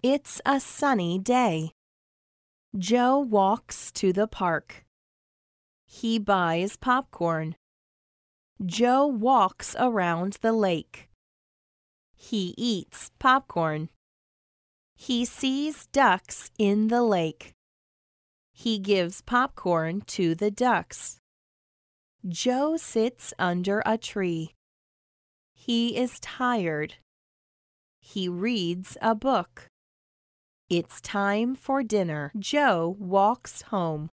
It's a sunny day. Joe walks to the park. He buys popcorn. Joe walks around the lake. He eats popcorn. He sees ducks in the lake. He gives popcorn to the ducks. Joe sits under a tree. He is tired. He reads a book. It's time for dinner. Joe walks home.